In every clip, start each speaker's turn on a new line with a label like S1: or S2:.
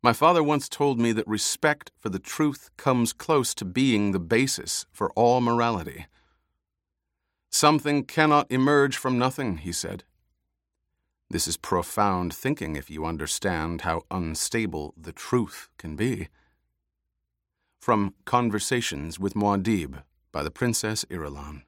S1: My father once told me that respect for the truth comes close to being the basis for all morality. Something cannot emerge from nothing, he said. This is profound thinking if you understand how unstable the truth can be. From Conversations with Muad'Dib by the Princess Irulan.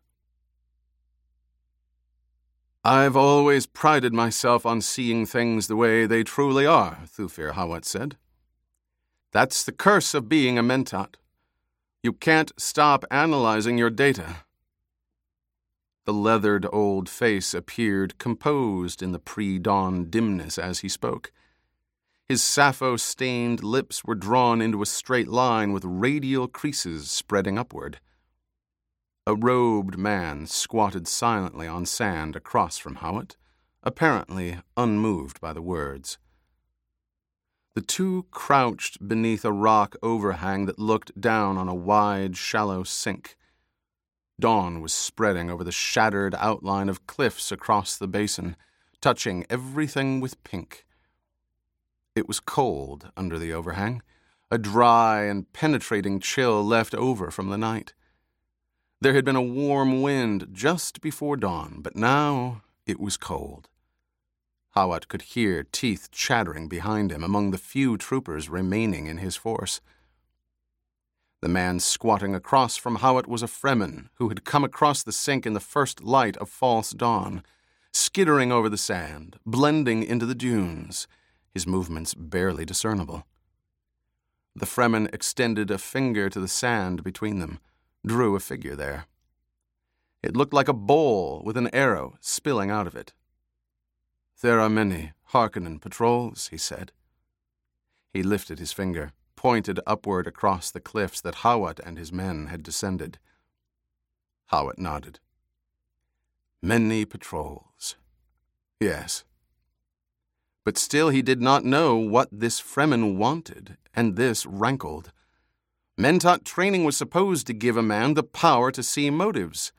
S1: I've always prided myself on seeing things the way they truly are, Thufir Hawat said. That's the curse of being a Mentat. You can't stop analyzing your data. The leathered old face appeared composed in the pre-dawn dimness as he spoke. His sappho-stained lips were drawn into a straight line with radial creases spreading upward. A robed man squatted silently on sand across from Hawat, apparently unmoved by the words. The two crouched beneath a rock overhang that looked down on a wide, shallow sink. Dawn was spreading over the shattered outline of cliffs across the basin, touching everything with pink. It was cold under the overhang, a dry and penetrating chill left over from the night. There had been a warm wind just before dawn, but now it was cold. Hawat could hear teeth chattering behind him among the few troopers remaining in his force. The man squatting across from Hawat was a Fremen who had come across the sink in the first light of false dawn, skittering over the sand, blending into the dunes, his movements barely discernible. The Fremen extended a finger to the sand between them, drew a figure there. It looked like a bowl with an arrow spilling out of it. There are many Harkonnen patrols, he said. He lifted his finger, pointed upward across the cliffs that Hawat and his men had descended. Hawat nodded. Many patrols. Yes. But still he did not know what this Fremen wanted, and this rankled. Mentat training was supposed to give a man the power to see motives.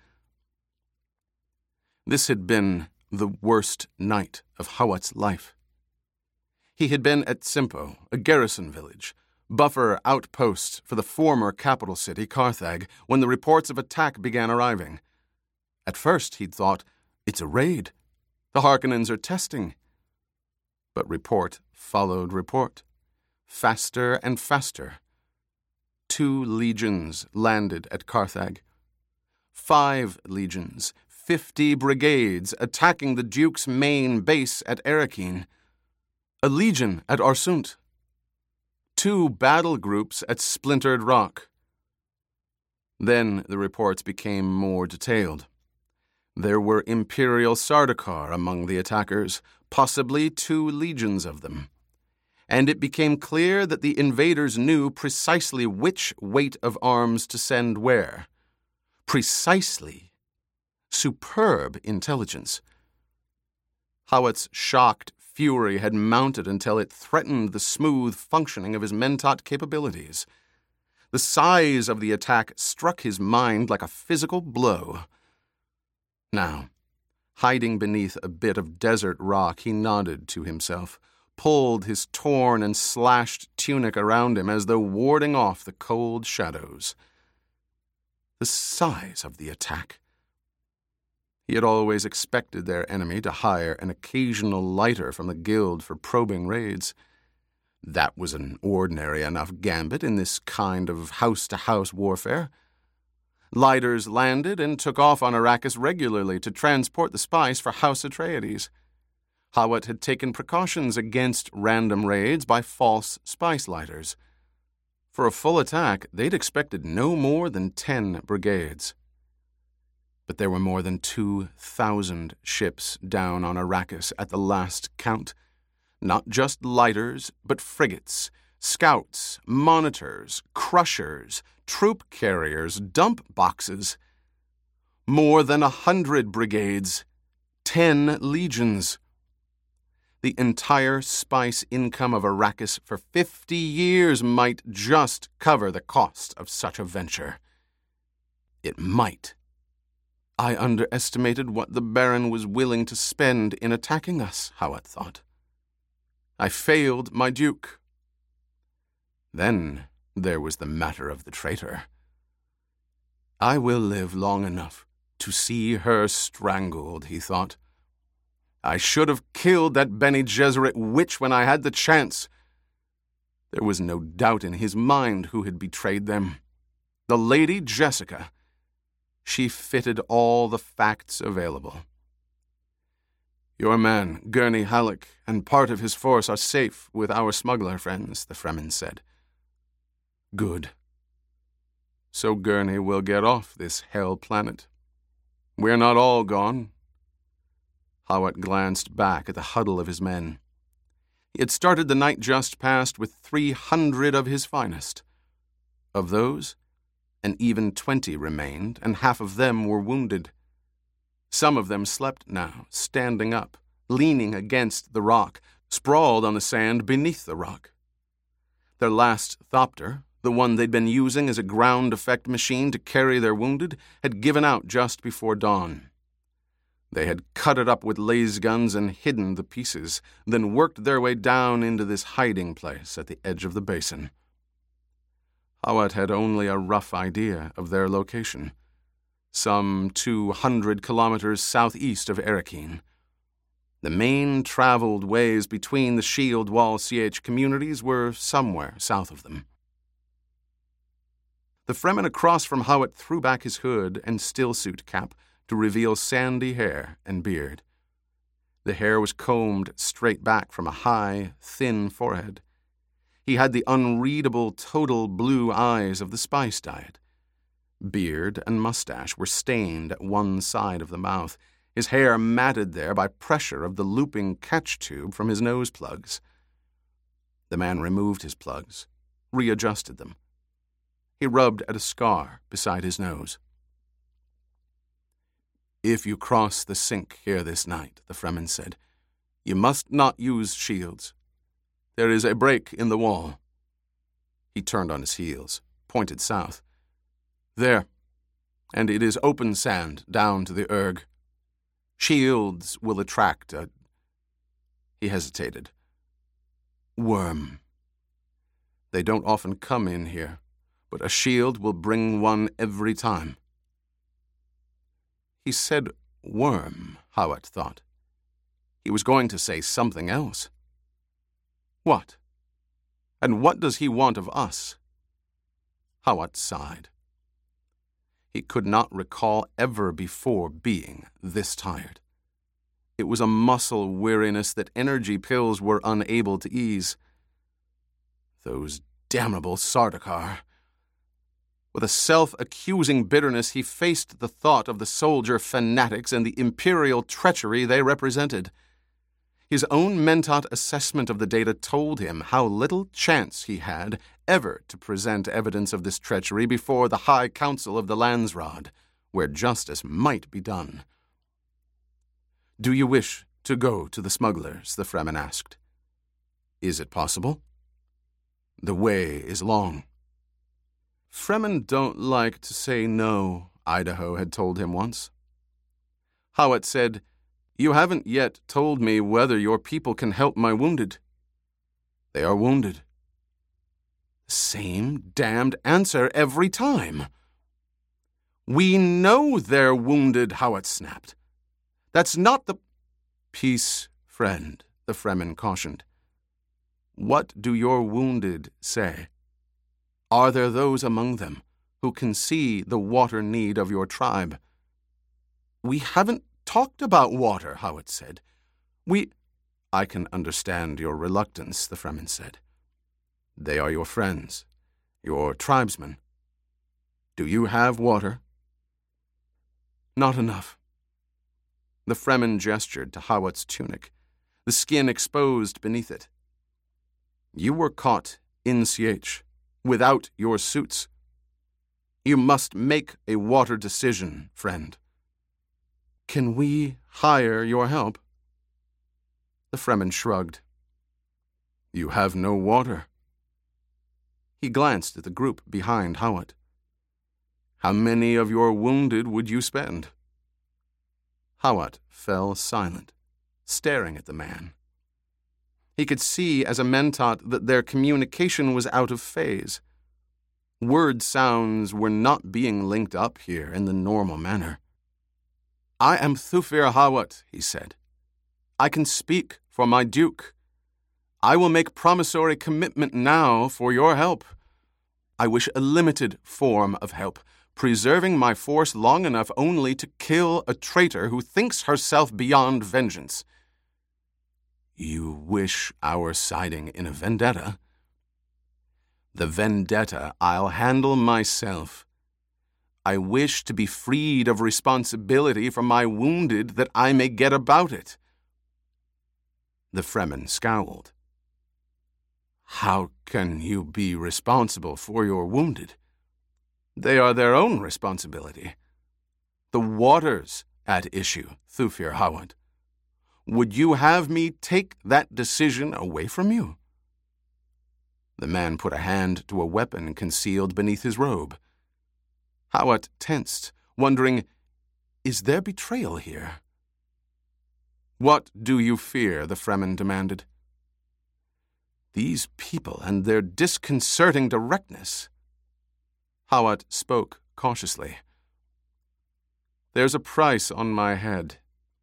S1: This had been the worst night of Hawat's life. He had been at Simpo, a garrison village, buffer outpost for the former capital city, Carthag, when the reports of attack began arriving. At first he'd thought, it's a raid. The Harkonnens are testing. But report followed report, faster and faster. 2 legions landed at Carthag. 5 legions, 50 brigades attacking the Duke's main base at Arakeen. A legion at Arsunt. 2 battle groups at Splintered Rock. Then the reports became more detailed. There were Imperial Sardaukar among the attackers, possibly 2 legions of them. And it became clear that the invaders knew precisely which weight of arms to send where. Precisely. Superb intelligence. Hawat's shocked fury had mounted until it threatened the smooth functioning of his Mentat capabilities. The size of the attack struck his mind like a physical blow. Now, hiding beneath a bit of desert rock, he nodded to himself, pulled his torn and slashed tunic around him as though warding off the cold shadows. The size of the attack. He had always expected their enemy to hire an occasional lighter from the guild for probing raids. That was an ordinary enough gambit in this kind of house-to-house warfare. Lighters landed and took off on Arrakis regularly to transport the spice for House Atreides. Hawat had taken precautions against random raids by false spice lighters. For a full attack, they'd expected no more than 10 brigades. But there were more than 2,000 ships down on Arrakis at the last count. Not just lighters, but frigates, scouts, monitors, crushers, troop carriers, dump boxes. More than 100 brigades, 10 legions. The entire spice income of Arrakis for 50 years might just cover the cost of such a venture. It might. I underestimated what the Baron was willing to spend in attacking us, Hawat thought. I failed my Duke. Then there was the matter of the traitor. I will live long enough to see her strangled, he thought. I should have killed that Bene Gesserit witch when I had the chance. There was no doubt in his mind who had betrayed them. The Lady Jessica. She fitted all the facts available. Your man, Gurney Halleck, and part of his force are safe with our smuggler friends, the Fremen said. Good. So Gurney will get off this hell planet. We're not all gone. Hawat glanced back at the huddle of his men. He had started the night just past with 300 of his finest. Of those, an even 20 remained, and half of them were wounded. Some of them slept now, standing up, leaning against the rock, sprawled on the sand beneath the rock. Their last thopter, the one they'd been using as a ground effect machine to carry their wounded, had given out just before dawn. They had cut it up with laser guns and hidden the pieces, then worked their way down into this hiding place at the edge of the basin. Hawat had only a rough idea of their location, some 200 kilometers southeast of Erechine. The main traveled ways between the Shield Wall CH communities were somewhere south of them. The Fremen across from Hawat threw back his hood and stillsuit cap to reveal sandy hair and beard. The hair was combed straight back from a high, thin forehead. He had the unreadable total blue eyes of the spice diet. Beard and mustache were stained at one side of the mouth, his hair matted there by pressure of the looping catch tube from his nose plugs. The man removed his plugs, readjusted them. He rubbed at a scar beside his nose. If you cross the sink here this night, the Fremen said, you must not use shields. There is a break in the wall. He turned on his heels, pointed south. There, and it is open sand down to the Erg. Shields will attract a... He hesitated. Worm. They don't often come in here, but a shield will bring one every time. He said worm, Hawat thought. He was going to say something else. What? And what does he want of us? Hawat sighed. He could not recall ever before being this tired. It was a muscle weariness that energy pills were unable to ease. Those damnable Sardaukar. With a self-accusing bitterness, he faced the thought of the soldier fanatics and the imperial treachery they represented. His own Mentat assessment of the data told him how little chance he had ever to present evidence of this treachery before the High Council of the Landsraad, where justice might be done. Do you wish to go to the smugglers? The Fremen asked. Is it possible? The way is long. Fremen don't like to say no, Idaho had told him once. Hawat said, You haven't yet told me whether your people can help my wounded. They are wounded. Same damned answer every time. We know they're wounded, Hawat snapped. That's not the... Peace, friend, the Fremen cautioned. What do your wounded say? Are there those among them who can see the water need of your tribe? We haven't talked about water, Hawat said. I can understand your reluctance, the Fremen said. They are your friends, your tribesmen. Do you have water? Not enough. The Fremen gestured to Hawat's tunic, the skin exposed beneath it. You were caught in CH, without your suits. You must make a water decision, friend. Can we hire your help? The Fremen shrugged. You have no water. He glanced at the group behind Hawat. How many of your wounded would you spend? Hawat fell silent, staring at the man. He could see as a mentat that their communication was out of phase. Word sounds were not being linked up here in the normal manner. "I am Thufir Hawat," he said. "I can speak for my duke. I will make promissory commitment now for your help. I wish a limited form of help, preserving my force long enough only to kill a traitor who thinks herself beyond vengeance." "You wish our siding in a vendetta?" "The vendetta I'll handle myself. I wish to be freed of responsibility for my wounded that I may get about it." The Fremen scowled. "How can you be responsible for your wounded? They are their own responsibility. The water's at issue, Thufir Hawat. Would you have me take that decision away from you?" The man put a hand to a weapon concealed beneath his robe. Hawat tensed, wondering, is there betrayal here? "What do you fear?" the Fremen demanded. These people and their disconcerting directness. Hawat spoke cautiously. "There's a price on my head."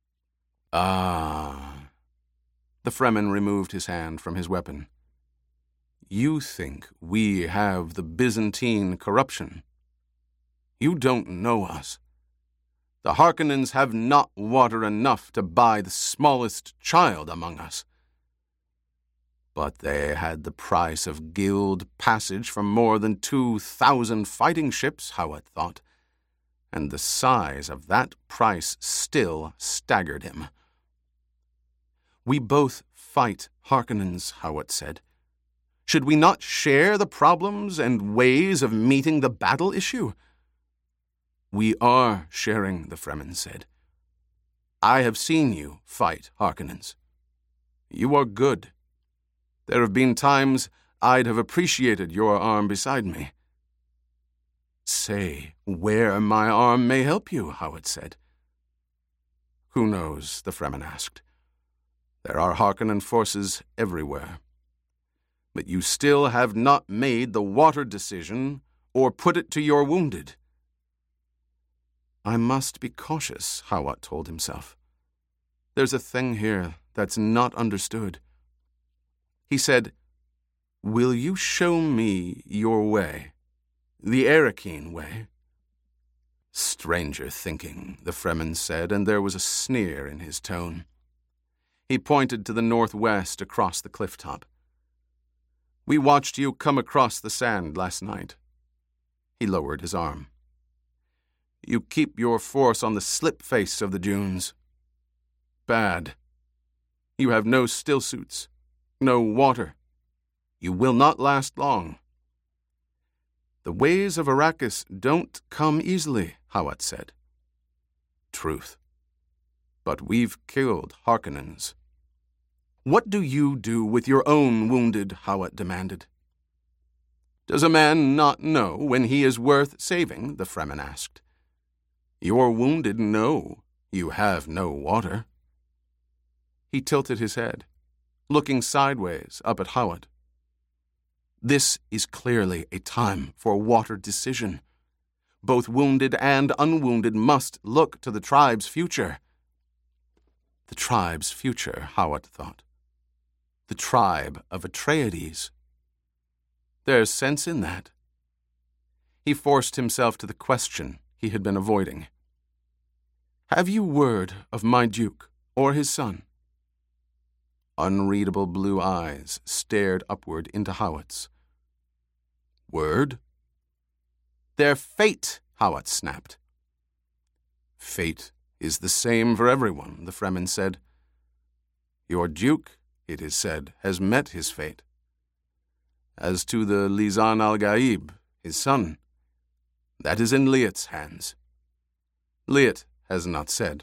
S1: "Ah." The Fremen removed his hand from his weapon. "You think we have the Byzantine corruption. You don't know us. The Harkonnens have not water enough to buy the smallest child among us. But they had the price of guild passage for more than 2,000 fighting ships," Hawat thought, and the size of that price still staggered him. "We both fight Harkonnens," Hawat said. "Should we not share the problems and ways of meeting the battle issue?" "We are sharing," the Fremen said. "I have seen you fight Harkonnens. You are good. There have been times I'd have appreciated your arm beside me." "Say where my arm may help you," Hawat said. "Who knows?" the Fremen asked. "There are Harkonnen forces everywhere. But you still have not made the water decision or put it to your wounded." "I must be cautious," Hawat told himself. "There's a thing here that's not understood." He said, "Will you show me your way, the Arakeen way?" "Stranger thinking," the Fremen said, and there was a sneer in his tone. He pointed to the northwest across the clifftop. "We watched you come across the sand last night." He lowered his arm. "You keep your force on the slip face of the dunes. Bad. You have no still suits. No water. You will not last long." "The ways of Arrakis don't come easily," Hawat said. "Truth. But we've killed Harkonnens." "What do you do with your own wounded?" Hawat demanded. "Does a man not know when he is worth saving?" the Fremen asked. "Your wounded know you have no water." He tilted his head, looking sideways up at Hawat. "This is clearly a time for water decision. Both wounded and unwounded must look to the tribe's future." The tribe's future, Hawat thought. The tribe of Atreides. There's sense in that. He forced himself to the question he had been avoiding. "Have you word of my duke or his son?" Unreadable blue eyes stared upward into Hawat's. "Word?" "Their fate," Hawat snapped. "Fate is the same for everyone," the Fremen said. "Your duke, it is said, has met his fate. As to the Lisan al-Gaib, his son, that is in Liet's hands. Liet has not said."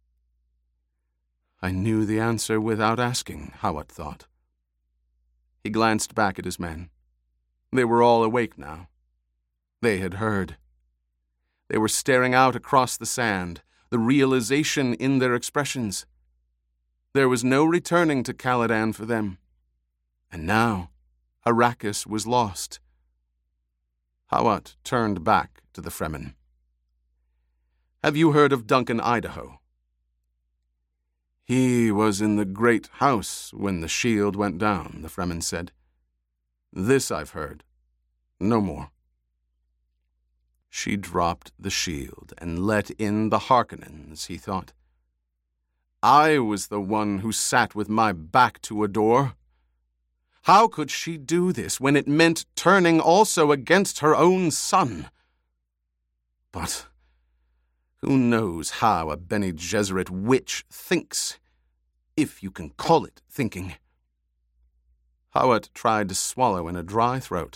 S1: I knew the answer without asking, Hawat thought. He glanced back at his men. They were all awake now. They had heard. They were staring out across the sand, the realization in their expressions. There was no returning to Caladan for them. And now Arrakis was lost. Hawat turned back to the Fremen. "Have you heard of Duncan Idaho?" "He was in the great house when the shield went down," the Fremen said. "This I've heard. No more." She dropped the shield and let in the Harkonnens, he thought. I was the one who sat with my back to a door. How could she do this when it meant turning also against her own son? But who knows how a Bene Gesserit witch thinks, if you can call it thinking. Hawat tried to swallow in a dry throat.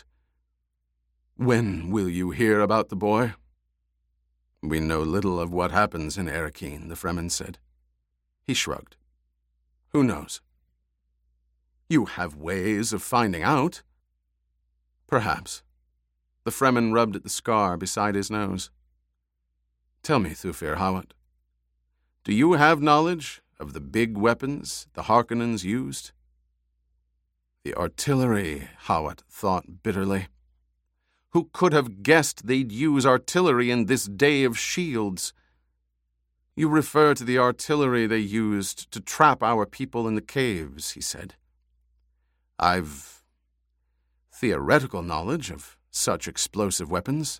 S1: "When will you hear about the boy?" "We know little of what happens in Arrakeen," the Fremen said. He shrugged. "Who knows?" "You have ways of finding out." "Perhaps." The Fremen rubbed at the scar beside his nose. "Tell me, Thufir Hawat, do you have knowledge of the big weapons the Harkonnens used?" The artillery, Hawat thought bitterly. Who could have guessed they'd use artillery in this day of shields? "You refer to the artillery they used to trap our people in the caves," he said. "I've theoretical knowledge of such explosive weapons."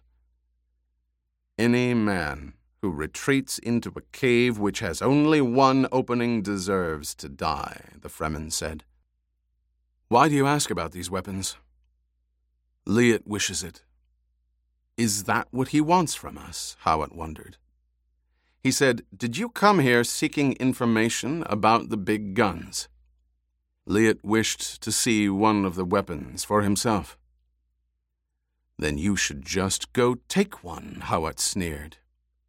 S1: "Any man who retreats into a cave which has only one opening deserves to die," the Fremen said. "Why do you ask about these weapons?" "Liet wishes it." "Is that what he wants from us?" Hawat wondered. He said, "Did you come here seeking information about the big guns?" Liet wished to see one of the weapons for himself. "Then you should just go take one," Hawat sneered.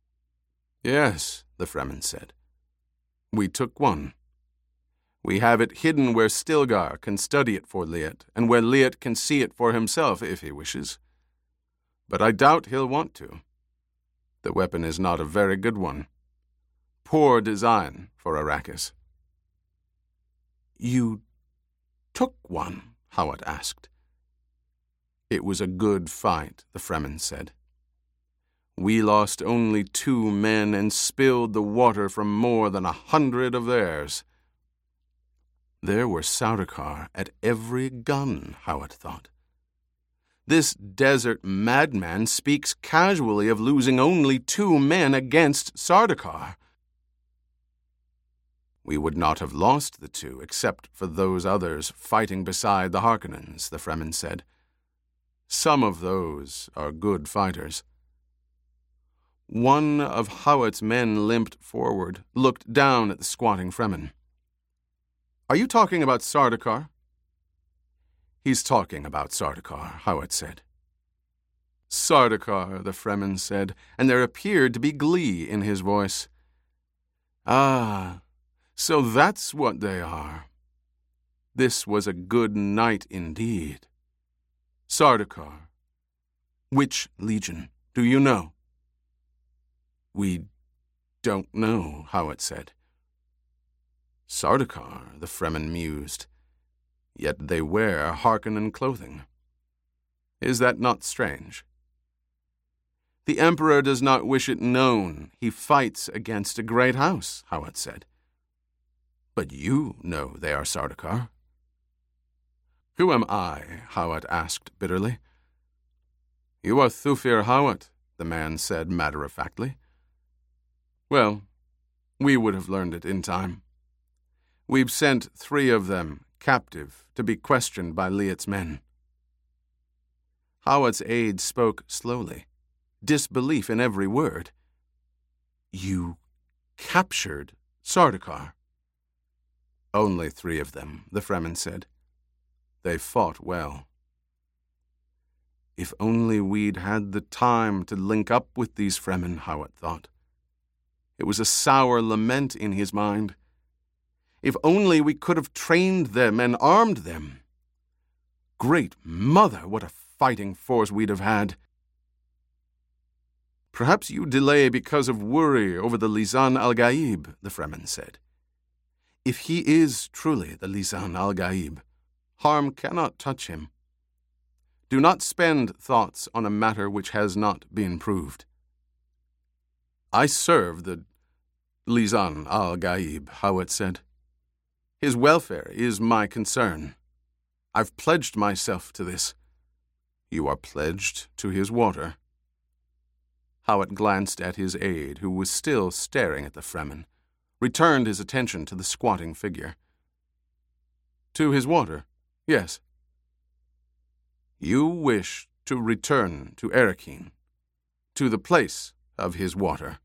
S1: "Yes," the Fremen said. "We took one. We have it hidden where Stilgar can study it for Liet, and where Liet can see it for himself if he wishes. But I doubt he'll want to. The weapon is not a very good one. Poor design for Arrakis." "You took one?" Hawat asked. "It was a good fight," the Fremen said. "We lost only 2 men and spilled the water from more than 100 of theirs." There were Sardaukar at every gun, Hawat thought. This desert madman speaks casually of losing only 2 men against Sardaukar. "We would not have lost the 2 except for those others fighting beside the Harkonnens," the Fremen said. "Some of those are good fighters." One of Hawat's men limped forward, looked down at the squatting Fremen. "Are you talking about Sardaukar?" "He's talking about Sardaukar," Hawat said. "Sardaukar," the Fremen said, and there appeared to be glee in his voice. "Ah, so that's what they are." This was a good night indeed. "Sardaukar. Which legion? Do you know?" "We don't know," Hawat said. "Sardaukar," the Fremen mused. "Yet they wear Harkonnen clothing. Is that not strange?" "The Emperor does not wish it known. He fights against a great house," Hawat said. "But you know they are Sardaukar." "Who am I?" Hawat asked bitterly. "You are Thufir Hawat," the man said matter-of-factly. "Well, we would have learned it in time. We've sent 3 of them captive to be questioned by Liet's men." Hawat's aide spoke slowly, disbelief in every word. "You captured Sardaukar?" "Only 3 of them," the Fremen said. "They fought well." If only we'd had the time to link up with these Fremen, Hawat thought. It was a sour lament in his mind. If only we could have trained them and armed them. Great Mother, what a fighting force we'd have had. "Perhaps you delay because of worry over the Lisan al-Gaib," the Fremen said. "If he is truly the Lisan al-Gaib, harm cannot touch him. Do not spend thoughts on a matter which has not been proved. I serve the Lisan al-Gaib, Hawat said. His welfare is my concern. I've pledged myself to this. You are pledged to his water. Hawat glanced at his aide, who was still staring at the Fremen, returned his attention to the squatting figure. To his water, yes. You wish to return to Arrakeen, to the place of his water.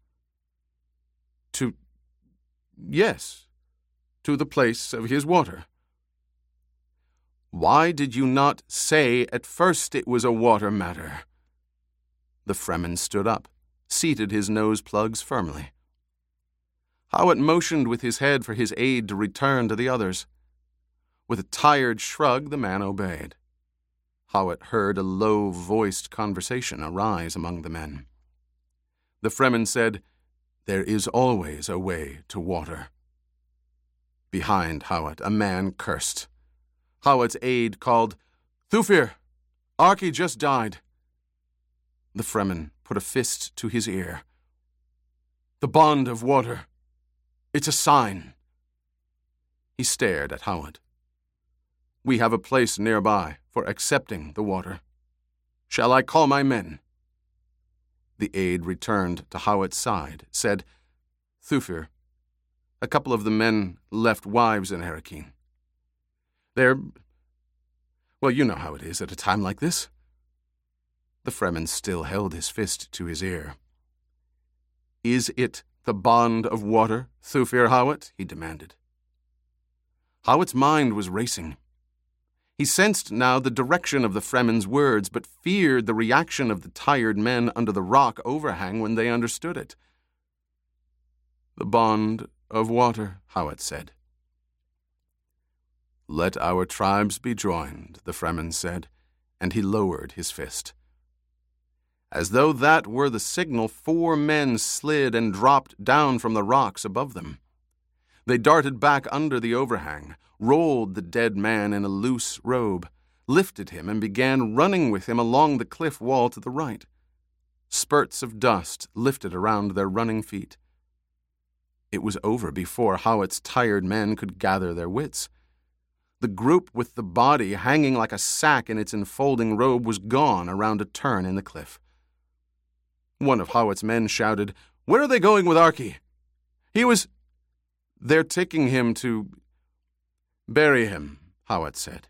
S1: Yes, to the place of his water. Why did you not say at first it was a water matter? The Fremen stood up, seated his nose plugs firmly. Hawat motioned with his head for his aide to return to the others. With a tired shrug, the man obeyed. Hawat heard a low-voiced conversation arise among the men. The Fremen said, "There is always a way to water." Behind Hawat, a man cursed. Hawat's aide called, "Thufir, Arki just died." The Fremen put a fist to his ear. "The bond of water. It's a sign." He stared at Hawat. "We have a place nearby for accepting the water. Shall I call my men?" The aide returned to Hawat's side, said, "Thufir, a couple of the men left wives in Arrakeen. Well, you know how it is at a time like this." The Fremen still held his fist to his ear. "Is it the bond of water, Thufir Hawat?" he demanded. Hawat's mind was racing. He sensed now the direction of the Fremen's words, but feared the reaction of the tired men under the rock overhang when they understood it. "The bond of water," Hawat said. "Let our tribes be joined," the Fremen said, and he lowered his fist. As though that were the signal, 4 men slid and dropped down from the rocks above them. They darted back under the overhang, rolled the dead man in a loose robe, lifted him, and began running with him along the cliff wall to the right. Spurts of dust lifted around their running feet. It was over before Hawat's tired men could gather their wits. The group with the body hanging like a sack in its enfolding robe was gone around a turn in the cliff. One of Hawat's men shouted, "Where are they going with Arki? They're taking him to bury him," Hawat said.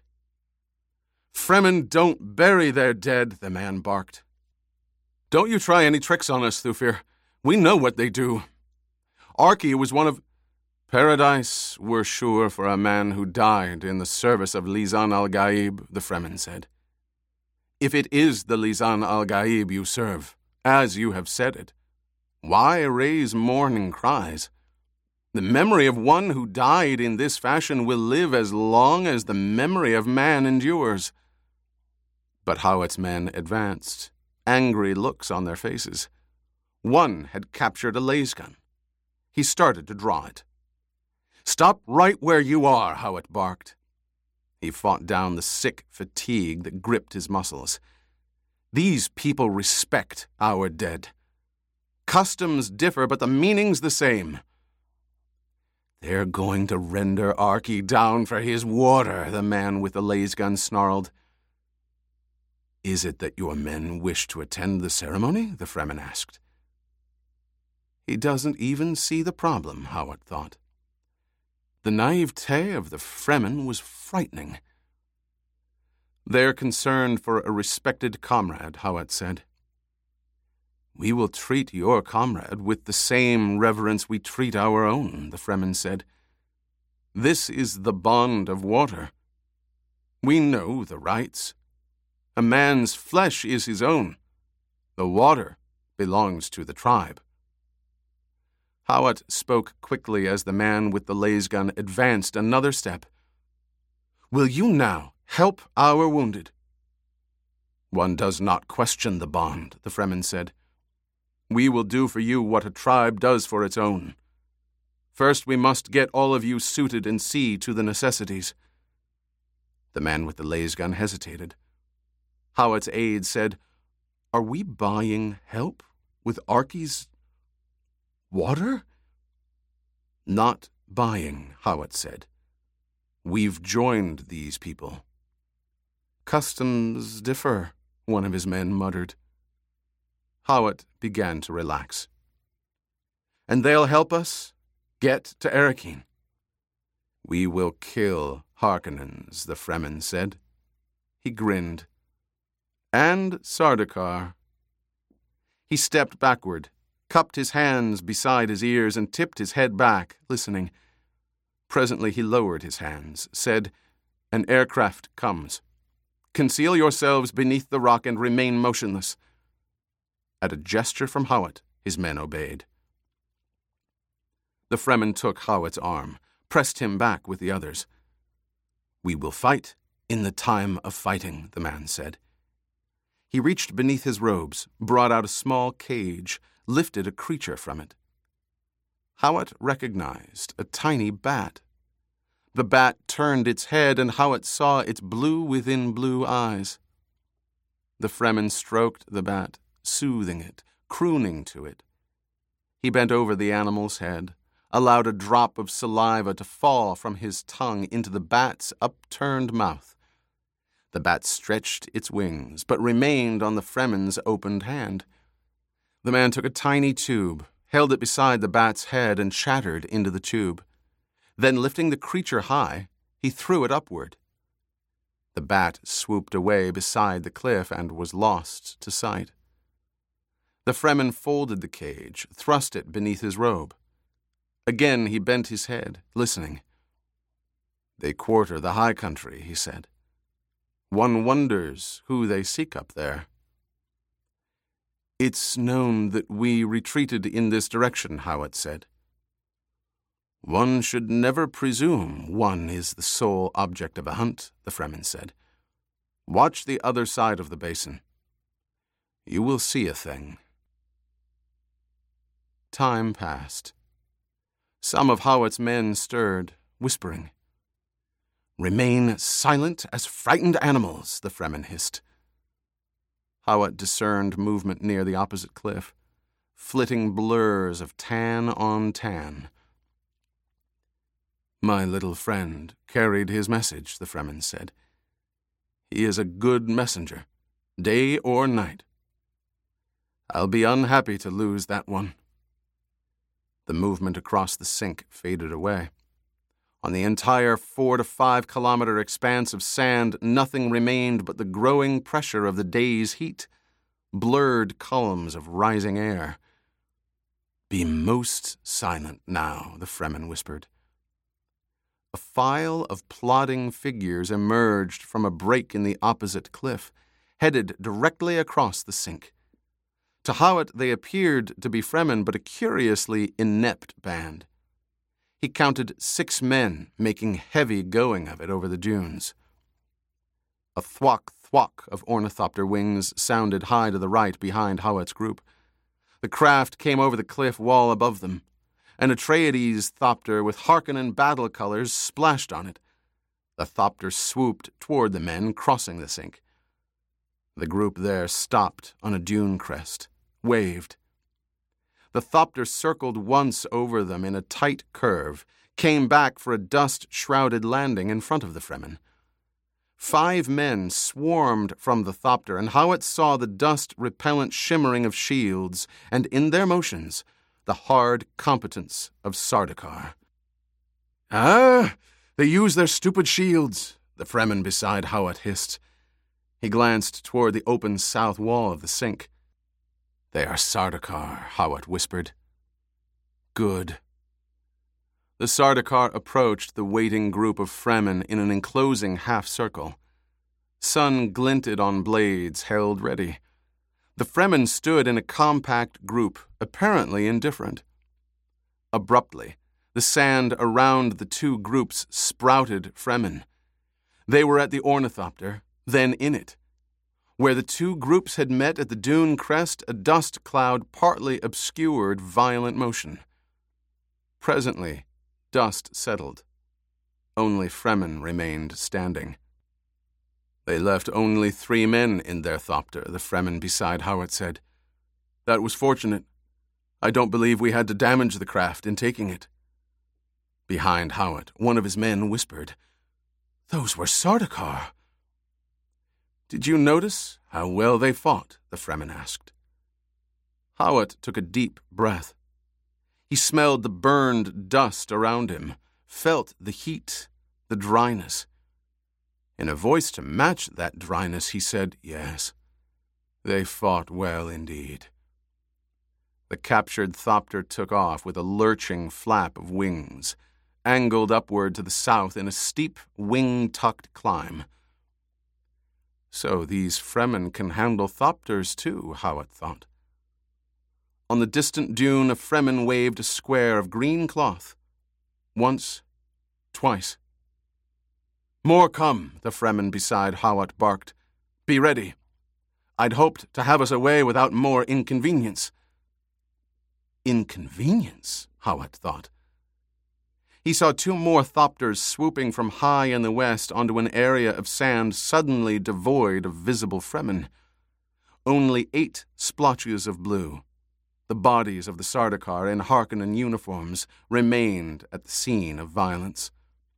S1: "Fremen don't bury their dead," the man barked. "Don't you try any tricks on us, Thufir. We know what they do. Arki was one of Paradise, we're sure, for a man who died in the service of Lisan al-Gaib," the Fremen said. "If it is the Lisan al-Gaib you serve, as you have said it, why raise mourning cries? The memory of one who died in this fashion will live as long as the memory of man endures." But Hawat's men advanced, angry looks on their faces. One had captured a laser gun. He started to draw it. "Stop right where you are," Hawat barked. He fought down the sick fatigue that gripped his muscles. "These people respect our dead. Customs differ, but the meaning's the same." "They're going to render Arki down for his water," the man with the laser gun snarled. "Is it that your men wish to attend the ceremony?" the Fremen asked. He doesn't even see the problem, Hawat thought. The naivete of the Fremen was frightening. "They're concerned for a respected comrade," Hawat said. "We will treat your comrade with the same reverence we treat our own," the Fremen said. "This is the bond of water. We know the rights. A man's flesh is his own. The water belongs to the tribe." Hawat spoke quickly as the man with the laser gun advanced another step. "Will you now help our wounded?" "One does not question the bond," the Fremen said. "We will do for you what a tribe does for its own. First, we must get all of you suited and see to the necessities." The man with the lasgun hesitated. Hawat's aide said, "Are we buying help with Arky's water?" "Not buying," Hawat said. "We've joined these people." "Customs differ," one of his men muttered. Hawat began to relax. "And they'll help us get to Arakeen." "We will kill Harkonnens," the Fremen said. He grinned. "And Sardaukar." He stepped backward, cupped his hands beside his ears, and tipped his head back, listening. Presently he lowered his hands, said, "An aircraft comes. Conceal yourselves beneath the rock and remain motionless." At a gesture from Hawat, his men obeyed. The Fremen took Hawat's arm, pressed him back with the others. "We will fight in the time of fighting," the man said. He reached beneath his robes, brought out a small cage, lifted a creature from it. Hawat recognized a tiny bat. The bat turned its head, and Hawat saw its blue-within-blue eyes. The Fremen stroked the bat, soothing it, crooning to it. He bent over the animal's head, allowed a drop of saliva to fall from his tongue into the bat's upturned mouth. The bat stretched its wings, but remained on the Fremen's opened hand. The man took a tiny tube, held it beside the bat's head, and chattered into the tube. Then, lifting the creature high, he threw it upward. The bat swooped away beside the cliff and was lost to sight. The Fremen folded the cage, thrust it beneath his robe. Again he bent his head, listening. "They quarter the high country," he said. "One wonders who they seek up there." "It's known that we retreated in this direction," Hawat said. "One should never presume one is the sole object of a hunt," the Fremen said. "Watch the other side of the basin. You will see a thing." Time passed. Some of Hawat's men stirred, whispering. "Remain silent as frightened animals," the Fremen hissed. Hawat discerned movement near the opposite cliff, flitting blurs of tan on tan. "My little friend carried his message," the Fremen said. "He is a good messenger, day or night. I'll be unhappy to lose that one." The movement across the sink faded away. On the entire 4 to 5 kilometer expanse of sand, nothing remained but the growing pressure of the day's heat, blurred columns of rising air. "Be most silent now," the Fremen whispered. A file of plodding figures emerged from a break in the opposite cliff, headed directly across the sink. To Hawat they appeared to be Fremen, but a curiously inept band. He counted 6 men making heavy going of it over the dunes. A thwack-thwack of ornithopter wings sounded high to the right behind Hawat's group. The craft came over the cliff wall above them. An Atreides thopter with Harkonnen battle colors splashed on it. The thopter swooped toward the men crossing the sink. The group there stopped on a dune crest, waved. The thopter circled once over them in a tight curve, came back for a dust-shrouded landing in front of the Fremen. 5 men swarmed from the thopter, and Hawat saw the dust-repellent shimmering of shields, and in their motions, the hard competence of Sardaukar. "Ah, they use their stupid shields," the Fremen beside Hawat hissed. He glanced toward the open south wall of the sink. "They are Sardaukar," Hawat whispered. "Good." The Sardaukar approached the waiting group of Fremen in an enclosing half-circle. Sun glinted on blades held ready. The Fremen stood in a compact group, apparently indifferent. Abruptly, the sand around the 2 groups sprouted Fremen. They were at the ornithopter, then in it. Where the 2 groups had met at the dune crest, a dust cloud partly obscured violent motion. Presently, dust settled. Only Fremen remained standing. They left only 3 men in their thopter, the Fremen beside Hawat said. That was fortunate. I don't believe we had to damage the craft in taking it. Behind Hawat, one of his men whispered, Those were Sardaukar. Did you notice how well they fought? The Fremen asked. Hawat took a deep breath. He smelled the burned dust around him, felt the heat, the dryness. In a voice to match that dryness, he said, Yes, they fought well indeed. The captured thopter took off with a lurching flap of wings, angled upward to the south in a steep, wing-tucked climb. So these Fremen can handle thopters too, Hawat thought. On the distant dune, a Fremen waved a square of green cloth. Once, twice. More come, the Fremen beside Hawat barked. Be ready. I'd hoped to have us away without more inconvenience. Inconvenience, Hawat thought. He saw 2 more thopters swooping from high in the west onto an area of sand suddenly devoid of visible Fremen. Only 8 splotches of blue, the bodies of the Sardaukar in Harkonnen uniforms, remained at the scene of violence.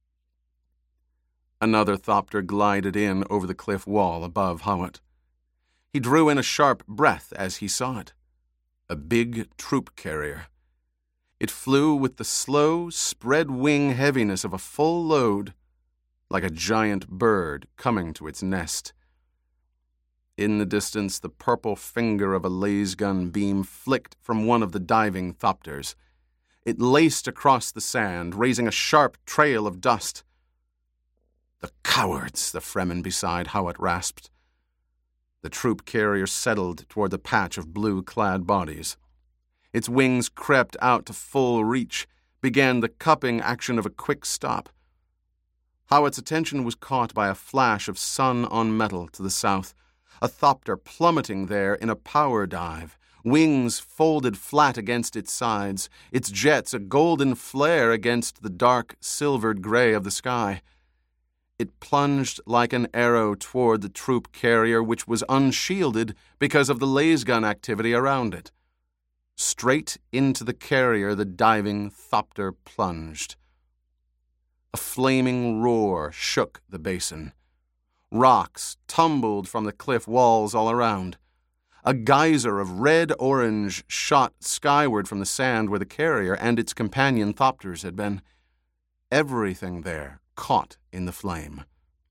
S1: Another thopter glided in over the cliff wall above Hawat. He drew in a sharp breath as he saw it. A big troop carrier. It flew with the slow, spread-wing heaviness of a full load, like a giant bird coming to its nest. In the distance, the purple finger of a lasgun beam flicked from one of the diving thopters. It laced across the sand, raising a sharp trail of dust. The cowards, the Fremen beside Hawat rasped. The troop carrier settled toward the patch of blue-clad bodies. Its wings crept out to full reach, began the cupping action of a quick stop. Hawat's attention was caught by a flash of sun on metal to the south, a thopter plummeting there in a power dive, wings folded flat against its sides, its jets a golden flare against the dark, silvered gray of the sky. It plunged like an arrow toward the troop carrier, which was unshielded because of the lasgun activity around it. Straight into the carrier the diving thopter plunged. A flaming roar shook the basin. Rocks tumbled from the cliff walls all around. A geyser of red-orange shot skyward from the sand where the carrier and its companion thopters had been. Everything there caught in the flame.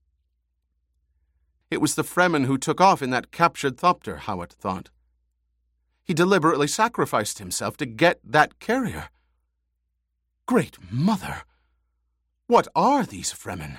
S1: It was the Fremen who took off in that captured thopter, Hawat thought. He deliberately sacrificed himself to get that carrier. Great Mother! What are these Fremen?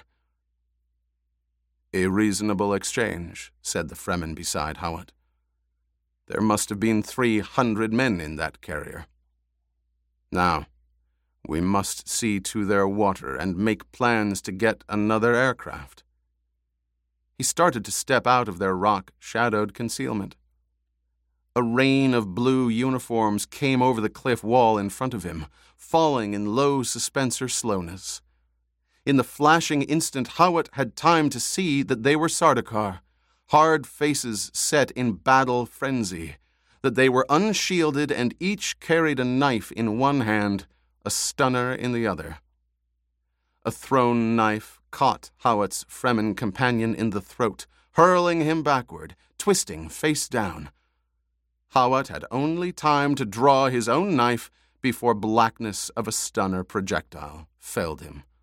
S1: A reasonable exchange, said the Fremen beside Hawat. There must have been 300 men in that carrier. Now, we must see to their water and make plans to get another aircraft. He started to step out of their rock-shadowed concealment. A rain of blue uniforms came over the cliff wall in front of him, falling in low suspensor slowness. In the flashing instant, Hawat had time to see that they were Sardaukar, hard faces set in battle frenzy, that they were unshielded and each carried a knife in one hand, a stunner in the other. A thrown knife caught Hawat's Fremen companion in the throat, hurling him backward, twisting face down. Hawat had only time to draw his own knife before blackness of a stunner projectile felled him.